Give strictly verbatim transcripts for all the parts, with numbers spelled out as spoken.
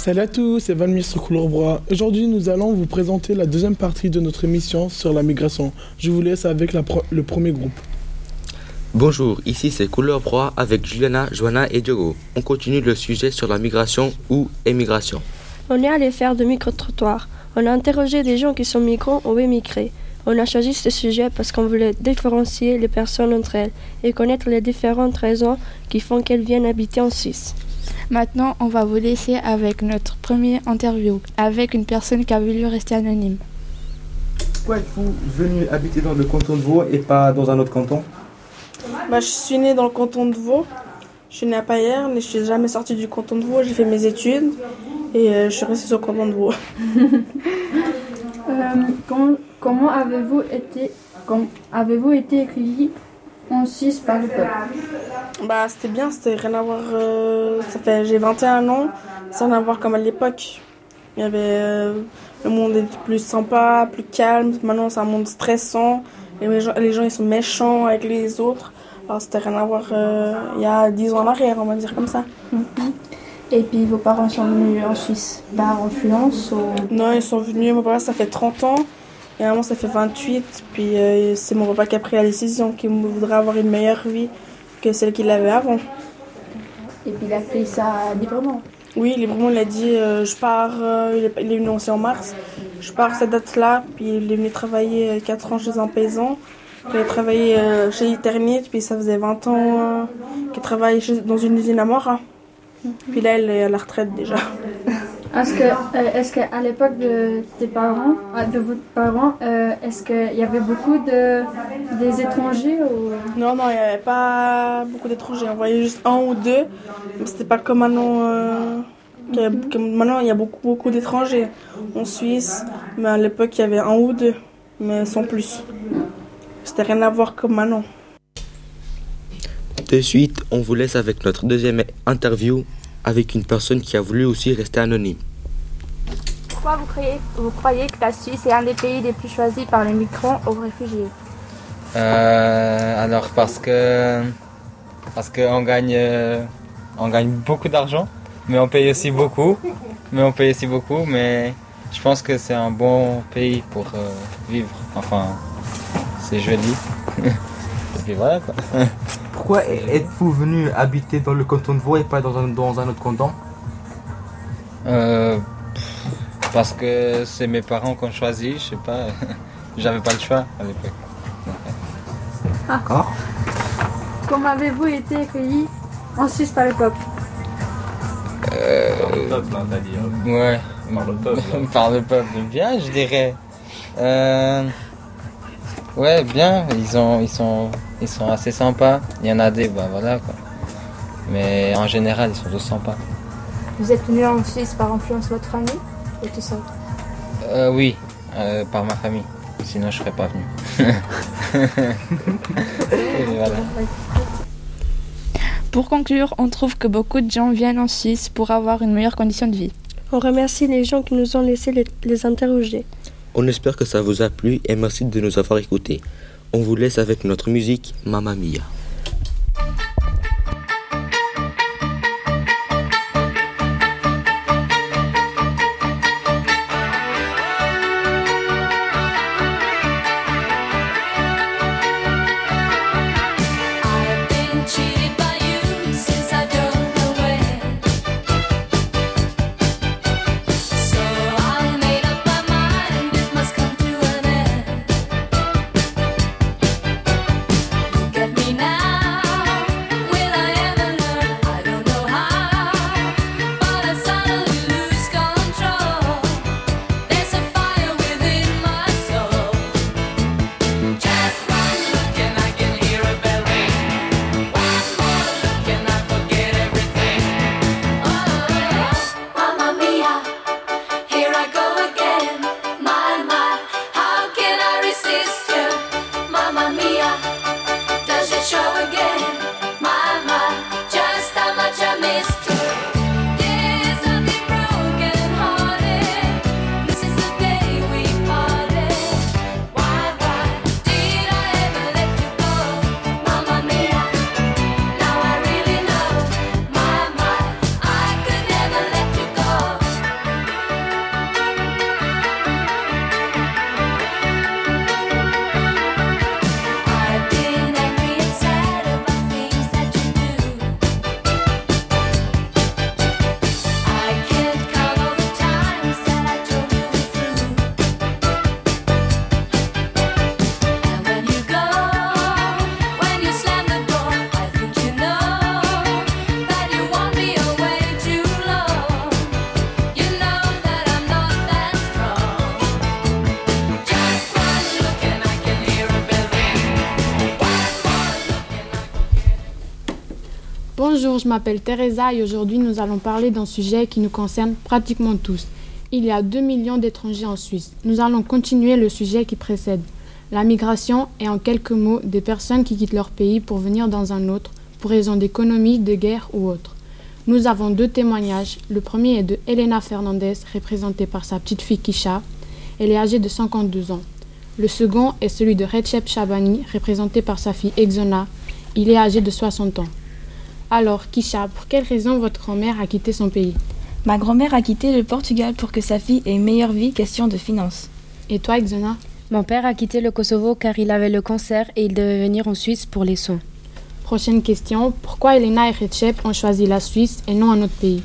Salut à tous, c'est Valmir sur Couleur Bras. Aujourd'hui, nous allons vous présenter la deuxième partie de notre émission sur la migration. Je vous laisse avec la pro- le premier groupe. Bonjour, ici c'est Couleur Bras avec Juliana, Joanna et Diogo. On continue le sujet sur la migration ou émigration. On est allé faire de micro-trottoirs. On a interrogé des gens qui sont migrants ou émigrés. On a choisi ce sujet parce qu'on voulait différencier les personnes entre elles et connaître les différentes raisons qui font qu'elles viennent habiter en Suisse. Maintenant, on va vous laisser avec notre première interview, avec une personne qui a voulu rester anonyme. Pourquoi êtes-vous venu habiter dans le canton de Vaud et pas dans un autre canton ? Bah, je suis née dans le canton de Vaud. Je suis née à Payerne et je suis jamais sortie du canton de Vaud. J'ai fait mes études et euh, je suis restée sur le canton de Vaud. euh, comment, comment avez-vous été, comment avez-vous été accueillis en Suisse par le peuple ? Bah, c'était bien, c'était rien à voir. Euh, ça fait, j'ai vingt et un ans, sans rien à voir comme à l'époque. Il y avait, euh, le monde était plus sympa, plus calme. Maintenant, c'est un monde stressant. Les gens, les gens ils sont méchants avec les autres. Alors, c'était rien à voir euh, il y a dix ans en arrière, on va dire comme ça. Mm-hmm. Et puis, vos parents sont venus en Suisse par influence ou... Non, ils sont venus, mon papa, ça fait trente ans. Et maman, ça fait vingt-huit. Puis, euh, c'est mon papa qui a pris la décision, qu'il voudrait avoir une meilleure vie que celle qu'il avait avant. Et puis, il a pris ça librement. Oui, librement, il a dit euh, je pars, euh, il, est, il est venu aussi en mars, je pars cette date-là, puis il est venu travailler quatre ans chez un paysan, puis il a travaillé euh, chez Eternit, puis ça faisait vingt ans euh, qu'il travaillait chez, dans une usine à Mora. Mm-hmm. Puis là, il est à la retraite déjà. Est-ce que, euh, est-ce qu'à l'époque de tes parents, de vos parents, euh, est-ce qu'il y avait beaucoup de, des étrangers ou... Non, non, il n'y avait pas beaucoup d'étrangers. On voyait juste un ou deux, mais c'était pas comme maintenant. Euh, mm-hmm. que maintenant, il y a beaucoup, beaucoup d'étrangers en Suisse, mais à l'époque, il y avait un ou deux, mais sans plus. C'était rien à voir comme maintenant. De suite, on vous laisse avec notre deuxième interview avec une personne qui a voulu aussi rester anonyme. Pourquoi vous croyez, vous croyez que la Suisse est un des pays les plus choisis par les migrants ou réfugiés ? euh, Alors parce que parce qu'on gagne euh, on gagne beaucoup d'argent, mais on paye aussi beaucoup, mais on paye aussi beaucoup, mais je pense que c'est un bon pays pour euh, vivre. Enfin, c'est joli. Et puis voilà quoi. Pourquoi êtes-vous venu habiter dans le canton de Vaud et pas dans un, dans un autre canton ? euh, Parce que c'est mes parents qui ont choisi, je sais pas, j'avais pas le choix à l'époque. D'accord. Comment avez-vous été accueillis en Suisse par le peuple ? euh, Par le peuple, hein, t'as dit. Ouais, par le peuple. Hein. Par le peuple, bien je dirais. Euh, ouais, bien, ils, ont, ils, sont, ils sont assez sympas. Il y en a des, bah voilà quoi. Mais en général, ils sont tous sympas. Vous êtes venu en Suisse par influence de votre famille ou tout seul ? euh, Oui, euh, par ma famille. Sinon, je serais pas venu. Et voilà. Pour conclure, on trouve que beaucoup de gens viennent en Suisse pour avoir une meilleure condition de vie. On remercie les gens qui nous ont laissé les, les interroger. On espère que ça vous a plu et merci de nous avoir écoutés. On vous laisse avec notre musique Mamma Mia. Me now. Bonjour, je m'appelle Teresa et aujourd'hui nous allons parler d'un sujet qui nous concerne pratiquement tous. Il y a deux millions d'étrangers en Suisse. Nous allons continuer le sujet qui précède. La migration est en quelques mots des personnes qui quittent leur pays pour venir dans un autre, pour raison d'économie, de guerre ou autre. Nous avons deux témoignages. Le premier est de Elena Fernandez, représentée par sa petite fille Kisha. Elle est âgée de cinquante-deux ans. Le second est celui de Recep Shabani, représenté par sa fille Exona. Il est âgé de soixante ans. Alors, Kisha, pour quelle raison votre grand-mère a quitté son pays? Ma grand-mère a quitté le Portugal pour que sa fille ait une meilleure vie, question de finances. Et toi, Exona? Mon père a quitté le Kosovo car il avait le cancer et il devait venir en Suisse pour les soins. Prochaine question. Pourquoi Elena et Recep ont choisi la Suisse et non un autre pays?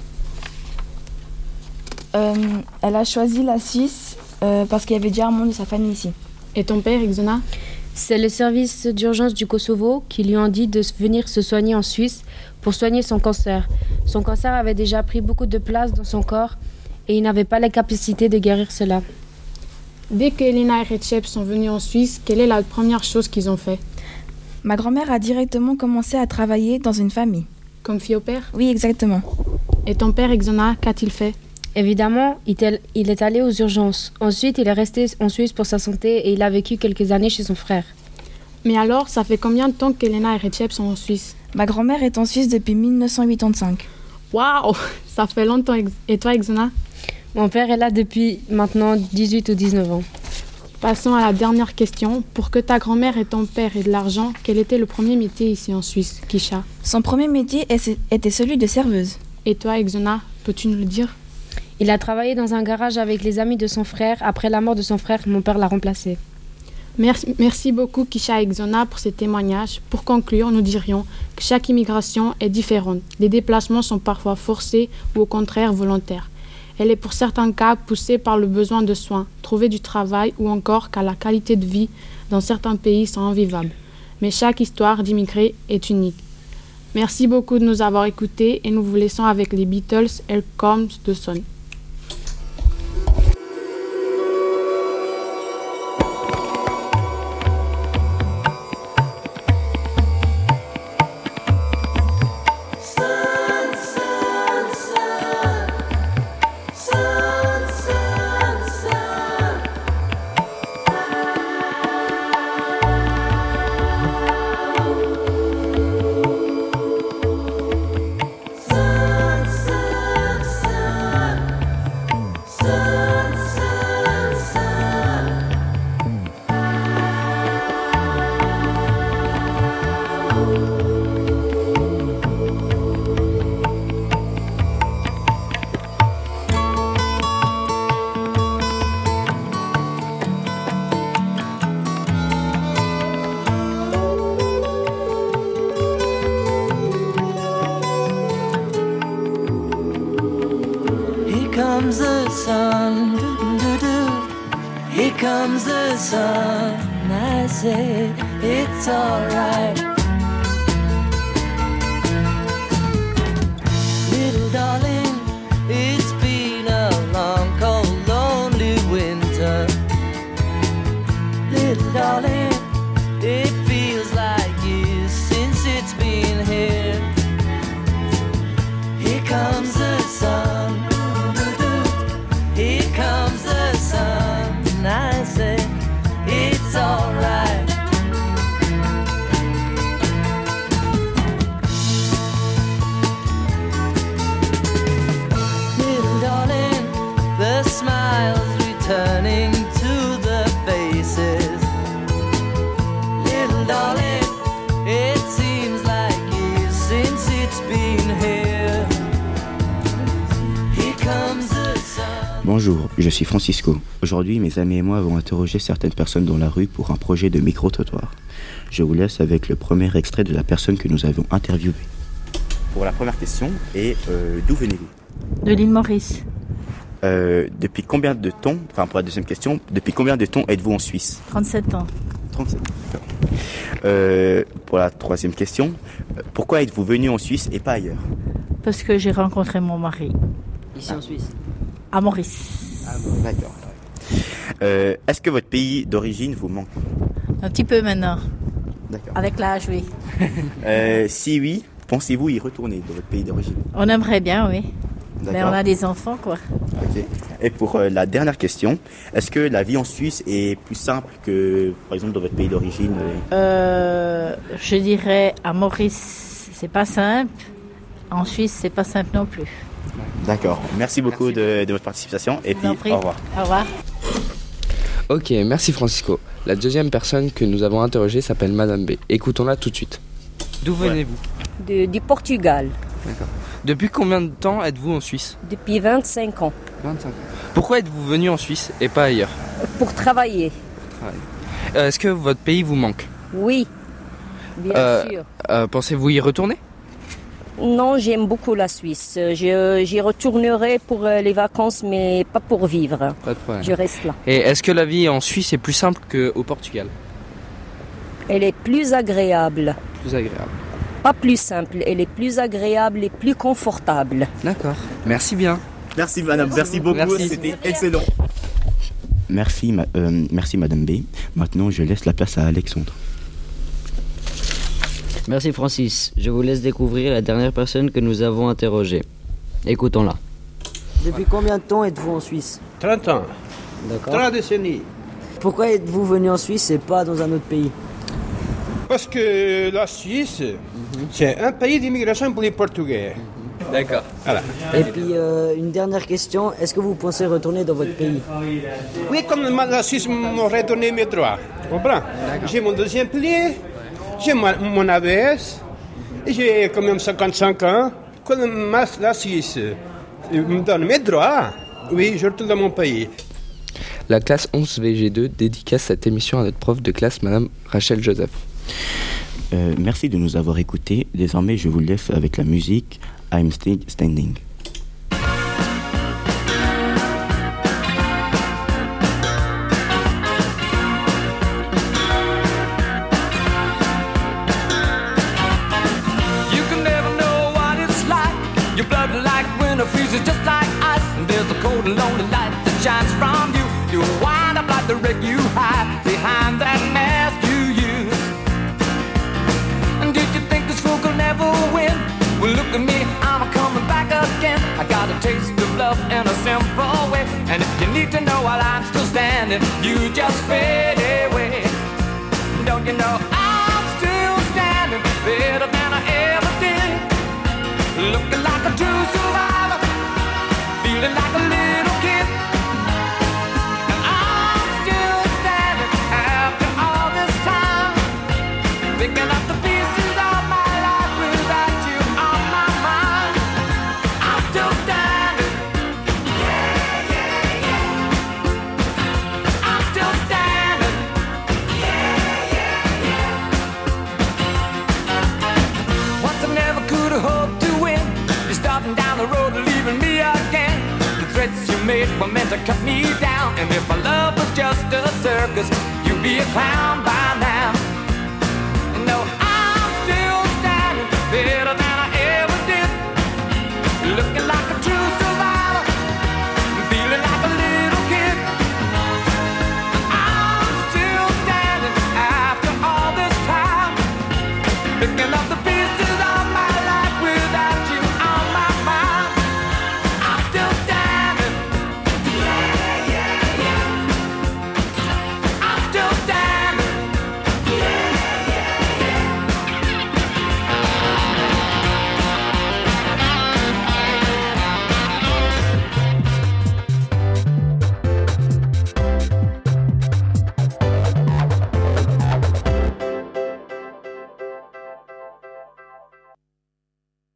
euh, Elle a choisi la Suisse euh, parce qu'il y avait déjà un membre de sa famille ici. Et ton père, Exona? C'est le service d'urgence du Kosovo qui lui ont dit de venir se soigner en Suisse pour soigner son cancer. Son cancer avait déjà pris beaucoup de place dans son corps et il n'avait pas la capacité de guérir cela. Dès que Elena et Recep sont venus en Suisse, quelle est la première chose qu'ils ont fait? Ma grand-mère a directement commencé à travailler dans une famille. Comme fille au père? Oui, exactement. Et ton père, Exona, qu'a-t-il fait? Évidemment, il est allé aux urgences. Ensuite, il est resté en Suisse pour sa santé et il a vécu quelques années chez son frère. Mais alors, ça fait combien de temps qu'Elena et Recep sont en Suisse? Ma grand-mère est en Suisse depuis mille neuf cent quatre-vingt-quinze. Waouh, ça fait longtemps. Et toi, Exona? Mon père est là depuis maintenant dix-huit ou dix-neuf ans. Passons à la dernière question. Pour que ta grand-mère et ton père aient de l'argent, quel était le premier métier ici en Suisse, Kisha? Son premier métier était celui de serveuse. Et toi, Exona, peux-tu nous le dire? Il a travaillé dans un garage avec les amis de son frère. Après la mort de son frère, mon père l'a remplacé. Merci, merci beaucoup, Kisha et Exona, pour ces témoignages. Pour conclure, nous dirions que chaque immigration est différente. Les déplacements sont parfois forcés ou au contraire volontaires. Elle est pour certains cas poussée par le besoin de soins, trouver du travail ou encore car la qualité de vie dans certains pays sont invivables. Mais chaque histoire d'immigrés est unique. Merci beaucoup de nous avoir écoutés et nous vous laissons avec les Beatles, Here Comes the Sun. comes the sun, doo-doo-doo. Here comes the sun. I say it's alright. Little darling, it's been a long, cold, lonely winter. Little darling, it feels like years since it's been here. Here comes the sun. Here comes the sun. And I say it's alright. Little darling, the smiles returning to the faces. Little darling, it seems like years since it's been here. Here comes the sun. Bonjour, je suis Francisco. Aujourd'hui, mes amis et moi avons interrogé certaines personnes dans la rue pour un projet de micro-trottoir. Je vous laisse avec le premier extrait de la personne que nous avons interviewée. Pour la première question, et euh, d'où venez-vous ? De l'île Maurice. Euh, depuis combien de temps, enfin pour la deuxième question, depuis combien de temps êtes-vous en Suisse ? trente-sept ans. trente-sept, d'accord. Euh, pour la troisième question, pourquoi êtes-vous venu en Suisse et pas ailleurs ? Parce que j'ai rencontré mon mari. Ici en Suisse ? À Maurice. Ah bon, d'accord. Euh, est-ce que votre pays d'origine vous manque ? Un petit peu maintenant. D'accord. Avec l'âge, oui. euh, si oui, pensez-vous y retourner dans votre pays d'origine? On aimerait bien, oui. D'accord. Mais on a des enfants, quoi. Ok. Et pour euh, la dernière question, est-ce que la vie en Suisse est plus simple que, par exemple, dans votre pays d'origine? euh, Euh, je dirais à Maurice, c'est pas simple. En Suisse, c'est pas simple non plus. D'accord. Merci beaucoup de, de votre participation et puis vous en prie. au revoir. Au revoir. Ok, merci Francisco. La deuxième personne que nous avons interrogée s'appelle Madame B. Écoutons-la tout de suite. D'où venez-vous? De- du Portugal, D'accord. Depuis combien de temps êtes-vous en Suisse? depuis vingt-cinq ans, vingt-cinq ans. Pourquoi êtes-vous venu en Suisse et pas ailleurs? pour travailler. Euh, Est-ce que votre pays vous manque? Oui, bien Euh, sûr. euh, Pensez-vous y retourner? Non, j'aime beaucoup la Suisse. Je, j'y retournerai pour euh, les vacances, mais pas pour vivre. Pas de problème. Je reste là. Et est-ce que la vie en Suisse est plus simple qu'au Portugal? Elle est plus agréable. Plus agréable. Pas plus simple, elle est plus agréable et plus confortable. D'accord. Merci bien. Merci madame, merci beaucoup, Merci. c'était excellent. Merci, ma- euh, merci Madame B. Maintenant, je laisse la place à Alexandre. Merci Francis. Je vous laisse découvrir la dernière personne que nous avons interrogée. Écoutons-la. Depuis combien de temps êtes-vous en Suisse? trente ans. D'accord. Trois décennies. Pourquoi êtes-vous venu en Suisse et pas dans un autre pays? Parce que la Suisse, c'est un pays d'immigration pour les Portugais. D'accord. Voilà. Et puis, euh, une dernière question. Est-ce que vous pensez retourner dans votre pays? Oui, comme la Suisse m'aurait donné mes droits. Tu comprends? J'ai mon deuxième pilier, j'ai ma- mon A B S, et j'ai quand même cinquante-cinq ans. Quand ma- la Suisse me donne mes droits, oui, je retourne dans mon pays. La classe onze V G deux dédicace cette émission à notre prof de classe, Madame Rachel Joseph. Euh, merci de nous avoir écoutés. Désormais, je vous laisse avec la musique I'm Still Standing. You can never know what it's like. Your blood like winter freezes just like ice. And there's a cold and lonely light that shines from you. You wind up like the wreck you hide behind that mask you use. And did you think this fool could never win? Well, look at me, I'm coming back again. I got a taste of love in a simple way. And if you need to know while I'm still standing, you just fade away. Don't you know I'm still standing better than I ever did? Looking like a true survivor, feeling like a little kid. And I'm still standing after all this time, picking up the pieces of my life without you on my mind. I'm still standing. Yeah, yeah, yeah. I'm still standing. Yeah, yeah, yeah. Once I never could have hoped to win. You're starting down the road, leaving me again. The threats you made were meant to cut me down. And if my love was just a circus, you'd be a clown by